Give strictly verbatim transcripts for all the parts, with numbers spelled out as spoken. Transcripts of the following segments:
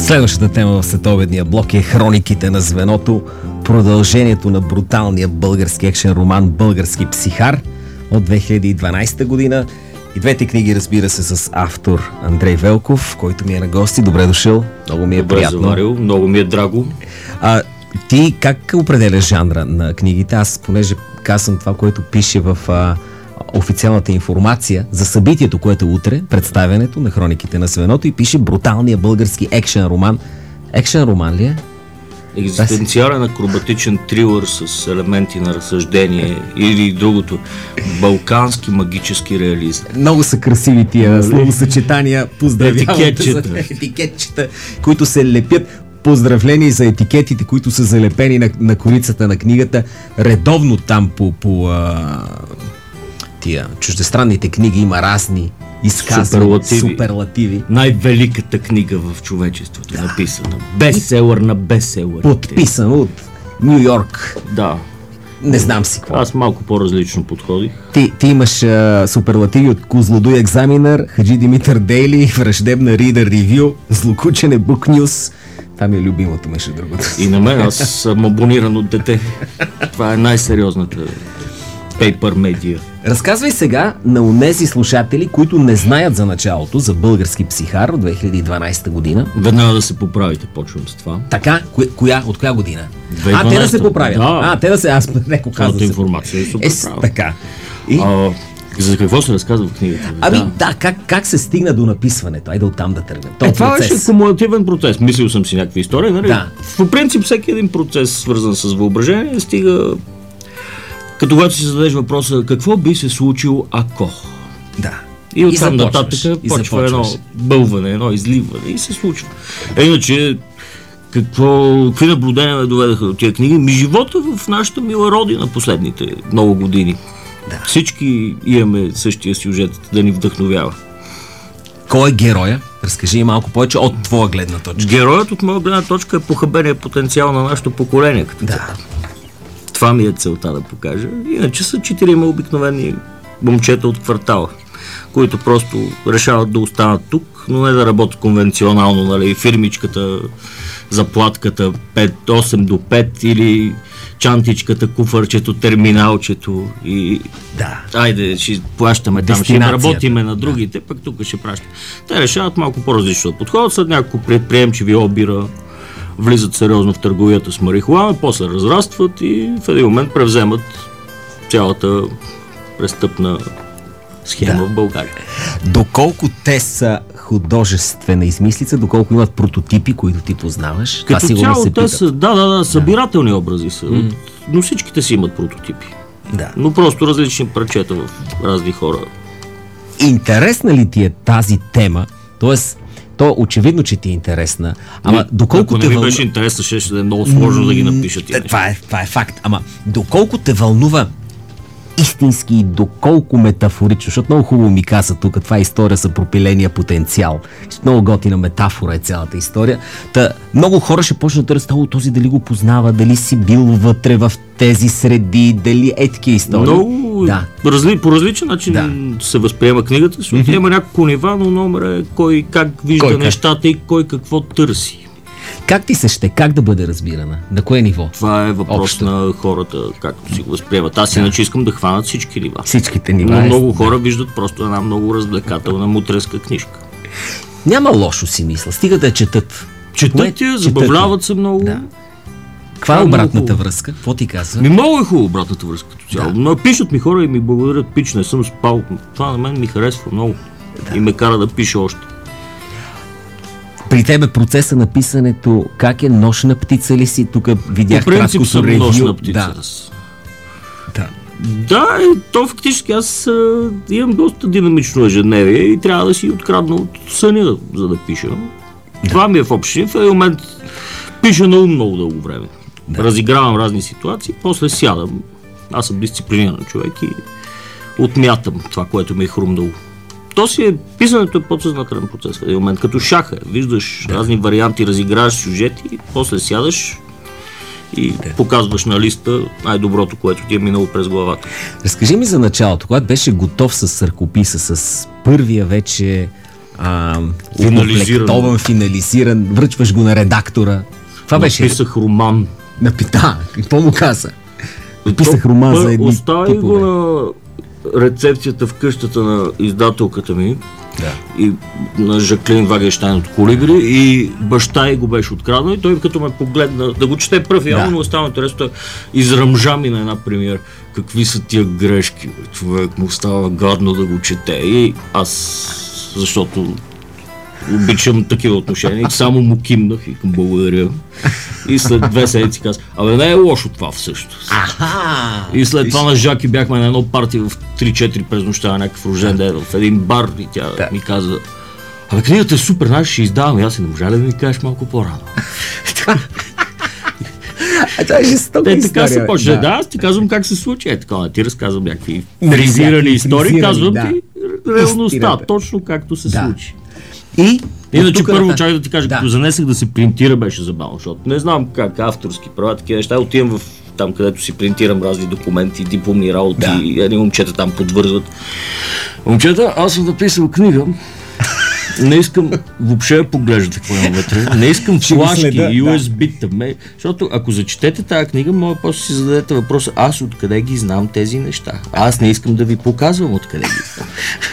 Следващата тема в следобедния блок е хрониките на звеното, продължението на бруталния български екшен роман «Български психар» от две хиляди и дванадесета година. И двете книги, разбира се, с автор Андрей Велков, който ми е на гости. Добре дошъл, много ми е Добре приятно. заварил, много ми е драго. А, ти как определяш жанра на книгите? Аз, понеже казвам това, което пише в а, официалната информация за събитието, което е утре, представянето на хрониките на звеното, и пише бруталния български екшен роман. Екшен роман ли е? Екзистенциален акробатичен трилър с елементи на разсъждение или другото. Балкански магически реализъм. Много са красиви тия словосъчетания. Поздравявам Етикетчета. за етикетчета, които се лепят. Поздравления за етикетите, които са залепени на, на корицата на книгата. Редовно там по, по а, тия чуждестранните книги има разни изказвания, Суперлативи. суперлативи. Най-великата книга в човечеството, да. Написана. Бестселър на бестселър. Подписан от Ню Йорк. Да. Не знам си какво. Аз малко по-различно подходих. Ти, ти имаш а, суперлативи от Козлодуй Екзаминър, Хаджи Димитър Дейли, Враждебна Ридър Ревю, Злокучене Бук Нюс. Това ми е любимото, между другото. И на мен, аз съм абониран от дете. Това е най-сериозната пейпер медия. Разказвай сега на онези слушатели, които не знаят за началото, за български психар от две хиляди и дванадесета година. Веднага да се поправите, почвам с това. Така, коя, коя от коя година? две хиляди и А, те да дванадесета. се поправят. Да. А, те да се... Аз неко казвам. Цялата информация е супер Е, права. така. И... А, за какво се разказва в книгата? Ами да, да как, как се стигна до написването? Айде оттам да тръгнем. Е, това беше кумулативен процес. Мислил съм си някакви истории, нали? Да. По принцип, всеки един процес, свързан с въображение, стига като когато си зададеш въпроса какво би се случило ако. Да. И оттам нататък и почва едно започваш. бълване, едно изливане и се случва. Е, иначе, какво, какви наблюдения ме доведаха от тия книги? Ми живота в нашата мила родина последните много години. Да. Всички имаме същия сюжет да ни вдъхновява. Кой е героя? Разкажи малко повече от твоя гледна точка. Героят от моя гледна точка е похабения потенциал на нашето поколение. Като Да. цяло. Това ми е целта да покажа. Иначе са четирима обикновени момчета от квартала, които просто решават да останат тук, но не да работят конвенционално, нали, фирмичката, заплатката пет, осем до пет или чантичката, куфърчето, терминалчето и Да. айде, ще плащаме там, ще Дестинацията. работиме на другите, пък тук ще пращаме. Те решават малко по-различно да подходят, след няколко предприемчиви обира, влизат сериозно в търговията с марихуана, после разрастват и в един момент превземат цялата престъпна схема Да. в България. Доколко те са художествена измислица, доколко имат прототипи, които ти познаваш? Това Като сигурно цяло се те питат. са, да, да, да, събирателни образи са, mm. но всичките си имат прототипи. Да. Но просто различни парчета в разни хора. Интересна ли ти е тази тема? Тоест, то очевидно, че ти е интересна. Ама доколко Ако те не ми вълнува... беше интересно, ще ще да е много сложно да ги напиша тия Е, неща. това, е, това е факт. Ама доколко те вълнува истински и доколко метафорично, защото много хубаво ми каза тук, това е история за пропиления потенциал. Много готина метафора е цялата история. Та, много хора ще почнат да търсят, о, този дали го познава, дали си бил вътре в тези среди, дали е такива истории. Много Да. разли, по различен начин Да. се възприема книгата, защото има няколко нива, но номер е кой как вижда Кой как. нещата и кой какво търси. Как ти се ще? Как да бъде разбирана? На кое ниво? Това е въпрос Общо. на хората, както си го възприемат. Аз иначе искам да хванат всички нива. Всичките нива. Но е- много хора виждат просто една много развлекателна мутреска книжка. Няма лошо, си мисля. Стига да я четат. Четат Кое? я, Четат забавляват се много. Да. Каква е Това е много обратната хубаво. връзка? Какво ти казва? Ми много е хубаво обратната връзка като цяло. Да. Но пишат ми хора и ми благодарят, пич, не съм спал. Това на мен ми харесва много. Да. И ме кара да пиша още. При тебе процеса на писането, как е? Нощна птица ли си? Тук видях По принцип краткото съм ревю. нощна птица. Да. Да. Да, и то фактически аз а, имам доста динамично ежедневие и трябва да си открадна от съня, за да пиша. Да. Това ми е в общи. В един момент пиша на ум много дълго време. Да. Разигравам разни ситуации, после сядам. Аз съм дисциплиниран човек и отмятам това, което ми е хрумнало. То си е, писането е подсъзнателен процес в един момент, като шаха. Виждаш да. разни варианти, разиграваш сюжети, после сядаш и да. показваш на листа най-доброто, което ти е минало през главата. Разкажи ми за началото, когато беше готов с ръкописа, с първия вече а, Финализиран. окомплектован, финализиран, връчваш го на редактора. Това беше... Написах роман. Напита, какво му каза? Написах роман за едни Остави го типове. на рецепцията в къщата на издателката ми. Да. И на Жаклин Вагенщайн от Колибри и баща й го беше откраднал и той като ме погледна да го чете пръв, явно Да. му остана интересно, изръмжа ми на една премиера. Какви са тия грешки, бе? Човек му става гадно да го чете и аз, защото обичам такива отношения и само му кимнах и към благодаря. И след две седмици казах, абе не е лошо това всъщност. Аха! И след това на Жаки бяхме на едно парти в три-четири през нощта на някакъв рожден ден в един бар и тя Да. ми каза, абе книгата е супер, знаеш, ще издавам. И аз си не можа ли да ми кажеш малко по-рано? А това е жестока Те история. така се почне, да. да, аз ти казвам как се случи. Е така, не ти разказвам някакви фризирани Някакви истории, фризирани, казвам да. ти реалността, Истината. точно както се Да. случи. И Иначе оттук първо нататък- чакай да ти кажа, Да. като занесах да се принтира беше забавно, защото не знам как авторски права, такива неща, отивам в там, където си принтирам разни документи, дипломни работи, Да. и едни момчета там подвързват. Момчета, аз съм написал книга, не искам въобще да поглеждате какво има вътре, не искам Ще ги флашки, следа, ю ес би-та, ме, защото ако зачетете тази книга, може после си зададете въпроса, аз откъде ги знам тези неща. Аз не искам да ви показвам откъде ги знам.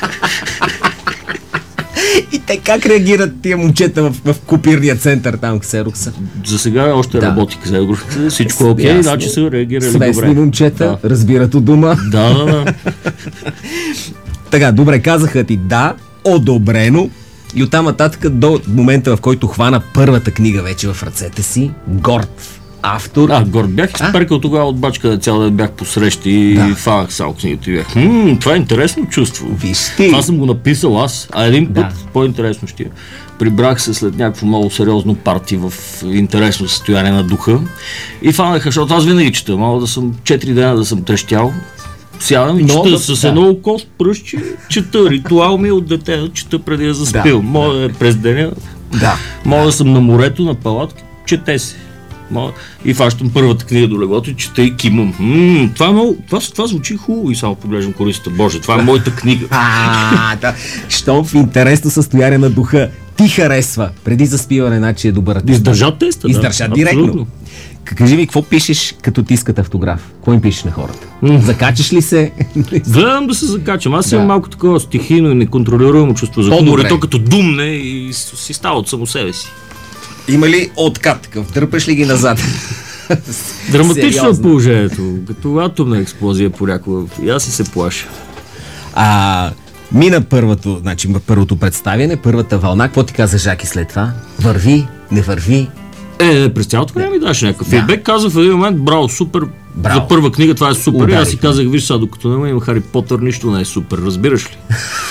И те как реагират тия момчета в, в копирния център там, ксерокса? За сега още Да. работи ксероксите, всичко е окей, Ясно. значи са реагирали Свестни добре. момчета, Да. разбират от дума. Да, да, да. Така, добре, казаха ти да, одобрено. И оттам нататък до момента, в който хвана първата книга вече в ръцете си, горд автор. А, горд бях изперкал тогава от бачка да цял ден бях по срещи и Да. фанах само книгата и бях. Хм, това е интересно чувство. Виж ти. Това съм го написал аз, а един път Да. по-интересно ще е. Прибрах се след някакво много сериозно парти в интересно състояние на духа и фанаха, защото аз винаги чета, мога да съм четири дена да съм трещял. Сядам и Но, чета да, с да. едно око с пръстче, чета. Ритуал ми е от дете да чета преди да заспивам. Да, Мога да е през деня, Да. мога да съм на морето, на палатка, чете се. Мога... И фащам първата книга до леглото и чета и кимам. М, това, е много... това, това звучи хубаво и само поглеждам корицата. Боже, това е моята книга. А, да. Що в интересно състояние на духа ти харесва преди заспиване, значи е добър. Издържа теста, да. Издържа директно. Абсолютно. Кажи ми, какво пишеш, като тискат автограф? Какво им пишеш на хората? М. Закачаш ли се? Гледам да се закачам. Аз Да. имам малко такова стихийно и неконтролируемо чувство за По-добре. хумор. И то като думне и с- си става от само себе си. Има ли откат такъв? Дърпаш ли ги назад? Драматично е Сериозно. положението. Като атомна експлозия понякога. И аз и се плаша. А, мина първото, значи първото представяне, първата вълна. Какво ти каза Жаки след това? Върви, не върви? Е, през цялото време ми даше някакъв Да. фидбек. Каза в един момент, браво, супер. Браво. За първа книга това е супер. И аз Удари си те. казах, виж сега, докато няма има Хари Потър, нищо не е супер. Разбираш ли?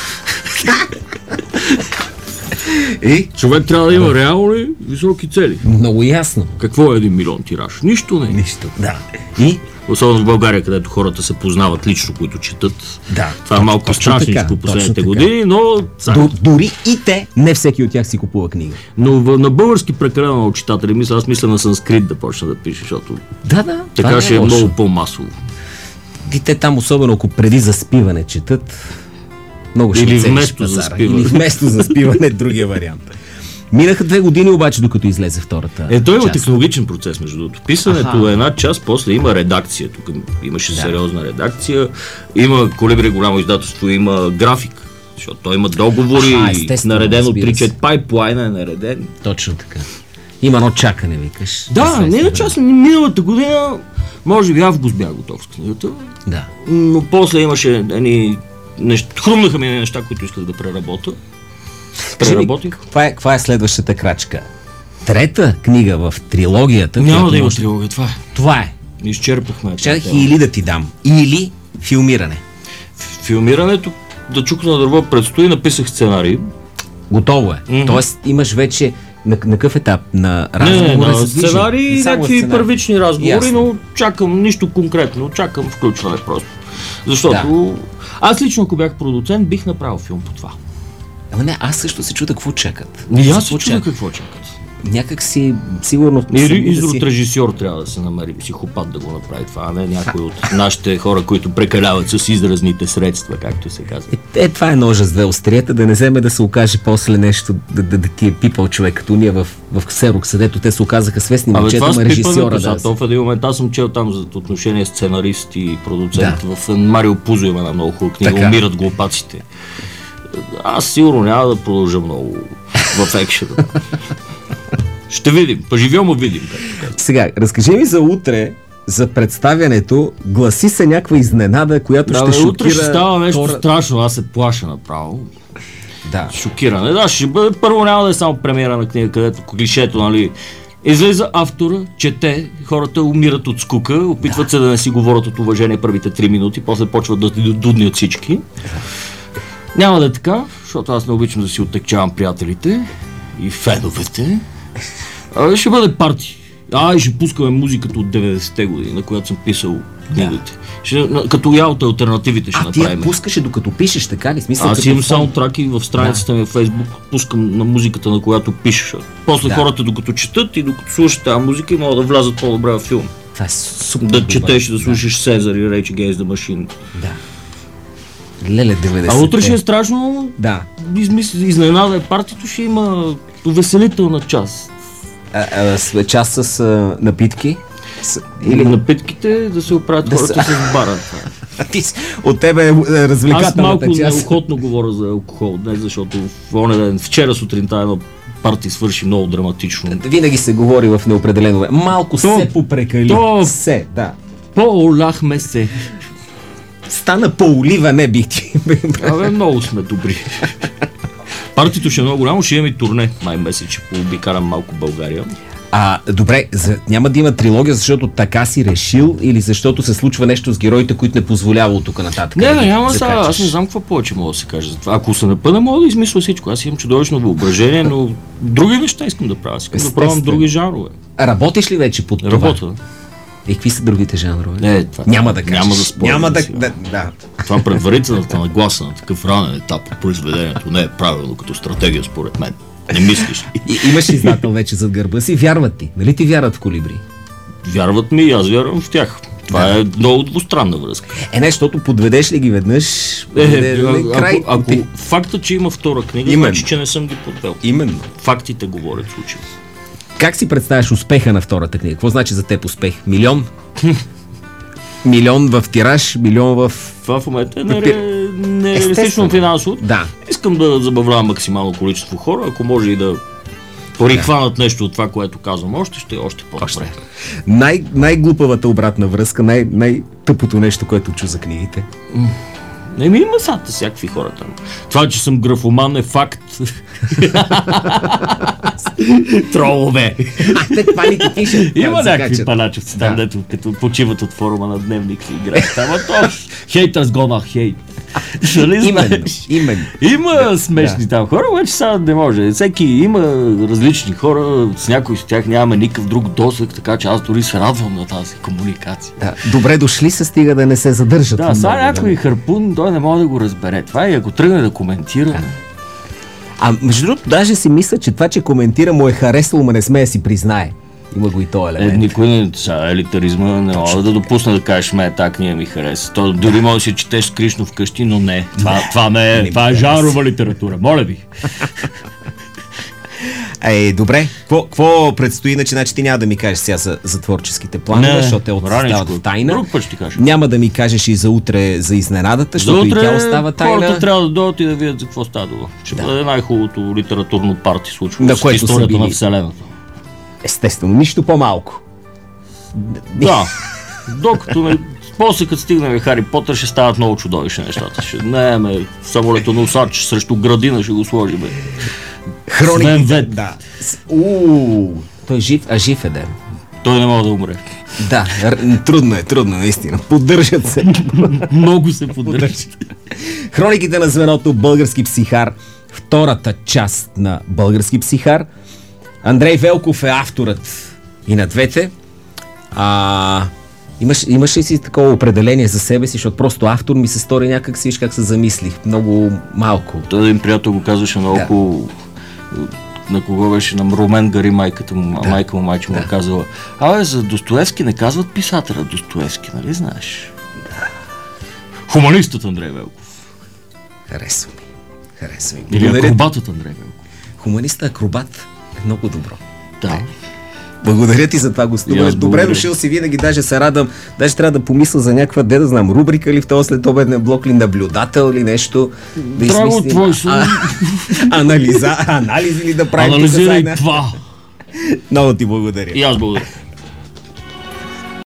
И? Човек трябва да има реални високи цели. Много ясно. Какво е един милион тираж? Нищо не е. Нищо. Да. И? Особено в България, където хората се познават лично, които четат. Да. Това е малко Точно така, страшничко последните точно така. години, но, Д- дори и те, не всеки от тях си купува книга. но в, на български прекалено много читатели. Мисля, аз мисля на санскрит да почна да пише, защото Да, да. така това ще не е лошо. много по-масово. И те там, особено ако преди заспиване четат, много ще Или оцениш вместо пазара. заспиване. Или вместо заспиване, другия вариант. Минаха две години обаче, докато излезе втората Е, той има част. технологичен процес, между другото. Писането Аха. е една част, после има редакция. Тук имаше Да. сериозна редакция. Има Колибри, голямо издателство, има график. Защото той има договори, Аха, естествено, наредено разбира се. три-четири пайплайна е нареден. Точно така. Има едно чакане, викаш. Да, Известно не на време. част, миналата година, може би август бях готов с книгата, Да. но после имаше едни неща, хрумнаха ми неща, които исках да преработя. Кажи ми, Преработих. каква е, каква е следващата крачка? Трета книга в трилогията. Няма която да има може- трилогия, това е. Това е. Изчерпахме. Щях тази тема. или да ти дам, или филмиране. Филмирането, да чука на дърво предстои, написах сценарий. Готово е. Мгм. Тоест имаш вече на, на какъв етап? На Не, не, разговора на се движи? сценарий и Само някакви сценарий. първични разговори, Ясно. но чакам нищо конкретно, чакам включване просто. Защото аз лично, ако бях продуцент, бих направил филм по това. Ама не, аз също се чуда какво чакат. И аз се Какво чудя чакат? какво чакат. някак си сигурно... Изрод режисьор трябва да се намери, психопат да го направи това, а не някой от нашите хора, които прекаляват с изразните средства, както се казва. Е, е това е ножа с две острията, да не вземе да се окаже после нещо, да, да, да ти е пипал човек, като ние в, в Ксерокс, където те се оказаха свестни момчета, ама режисьора да... То в един момент аз съм чел там за отношение сценарист и продуцент. Да. В Марио Пузо има една много хубава книга, така. Умират глупаците. Аз сигурно няма да продължа много в екшена. Ще видим, поживемо видим. Сега, разкажи ми за утре, за представянето, гласи се някаква изненада, която да, ще бе, шокира... Утре ще става нещо хора... страшно, аз се плаша направо. Да. Шокиране. Да, ще бъде, първо няма да е само премиера на книга, където клишето, нали, излиза автора, чете, хората умират от скука, опитват да. се да не си говорят от уважение първите три минути, после почват да дудни от всички. Няма да е така, защото аз не обичам да си оттекчавам приятелите и феновете. А, ще бъде парти. А, и ще пускаме музиката от деветдесетте години, на която съм писал книгите. Да. Ще, като я от алтернативите ще а, направим. А ти я пускаш докато пишеш, така ли? Смисъл, аз имам саундтраки в страницата да. ми в Фейсбук, пускам на музиката, на която пишеш. После да. хората докато четат и докато слушат тази музика, могат да влязат по-добре в филм. Това е супер. Да четеш, да слушаш да. Сезар и Rage Against the Machine. Да. Леле, деветдесетте. А утре ще е страшно. Да. Измис... Изненада е партито, ще има увеселителна част. А, а, част с а, напитки? С... Или напитките да се оправят да хората са... с бара. От тебе е развлекателната част. Аз малко неохотно говоря за алкохол днес, защото в вчера сутринта едно парти свърши много драматично. Винаги се говори в неопределено време. Малко то, се попрекали. То... Се, да. По-оляхме се. Стана по-олива, не бих ти. Абе, много сме добри. Партито ще е много голямо, ще имаме и турне май месец, че пообикарам малко България. А, добре, за, няма да има трилогия, защото така си решил или защото се случва нещо с героите, които не позволява от тук нататък? Не, не, няма сега, аз не знам какво повече мога да се каже за това. Ако се напъна, мога да измисля всичко. Аз имам чудовищно въображение, но други неща искам да правя. Искам да правям други жанрове. А работиш ли вече под това? Работя. И какви са другите жанрове? Не, това, няма да кажеш. Няма да спорим. Няма да, да, да. Това предварителната нагласа на такъв ранен етап от произведението не е правилно като стратегия, според мен. Не мислиш. И, имаш издател вече зад гърба си, вярват ти. Нали ти вярват в Колибри? Вярват ми и аз вярвам в тях. Това да. е много двустранна връзка. Е, не, защото подведеш ли ги веднъж? Е, е, а, край, ако, ако ти... факта, че има втора книга, Именно. значи, че не съм ги подвел. Именно. Фактите говорят случаи. Как си представяш успеха на втората книга? Какво значи за теб успех? Милион? Милион в тираж, милион в... Това в момента е нереалистично финансово. Да. Искам да забавлявам максимално количество хора, ако може и да прихванат да. нещо от това, което казвам още, ще е още по-добре. Най- най-глупавата обратна връзка, най- най-тъпото нещо, което чу за книгите? Не ми има сата всякакви хора там. Това, че съм графоман е факт. Тролове. А, те това ли ти пише? Има някакви паначовци там, дето като почиват от форума на Дневник и играят. Ама то хейтърс гона хейт. Именно, именно. Има да, смешни да. там хора, обаче сега не може. Всеки има различни хора, с някои с тях нямаме никакъв друг досег, така че аз дори се радвам на тази комуникация. Да, добре дошли се, стига да не се задържат. Да, сега някой да. харпун, той не може да го разбере. Това и ако тръгне да коментира. Да. А между другото, даже си мисля, че това, че коментира, му е харесало, но не смее да си признае. Има го и този елемент. Е, никой не са елитаризма, не мога да допусна да кажеш, ме, тази книга ми хареса. То дори може да си четеш скришно вкъщи, но не. Това, това, не е, това е жанрова литература. Моля ви. Е, добре. Какво предстои, иначе значи ти няма да ми кажеш сега за, за творческите планове, защото те остават в тайна. Друг път ще кажа. Няма да ми кажеш и за утре за изненадата, защото и тя остава тайна. Хората трябва да дойдат и да видят за какво става. Ще да. бъде най-хубавото литературно парти случва на с историята на Вселената. Естествено, нищо по-малко. Да. Докато не... После като стигнем Хари Потър, ще стават много чудовищни нещата. Ще наеме самолетоносач срещу градина, ще го сложим. Хрониките, да. Ууу, той е жив, а жив е ден. Той не може да умре. Да, трудно е, трудно, наистина. Поддържат се. Много се поддържат. Хрониките на звеното Български психар, втората част на Български психар. Андрей Велков е авторът и на двете. А, имаш, имаш ли си такова определение за себе си, защото просто автор ми се стори някак си, виж как се замислих. Много малко. Той един приятел го казваше много да. на кого беше, на Румен Гари, майката му, Да. майка му, майче му Да. е казала, абе, за Достоевски не казват писателя Достоевски, нали знаеш? Да. Хуманистът Андрей Велков. Харесва ми. Харесва ми. Или Благодаря. акробатът Андрей Велков. Хуманиста акробат е много добро. Да. Благодаря ти за това И гостуване. аз Добре благодаря. дошъл си винаги, даже се радвам. Даже трябва да помисля за някаква, де да знам, рубрика ли в този следобеден блок, ли наблюдател или нещо. Да Драго, измислим. твой сън. А, анализа, анализи ли да правим тук Анализирай заедно? това. Много ти благодаря. И аз благодаря.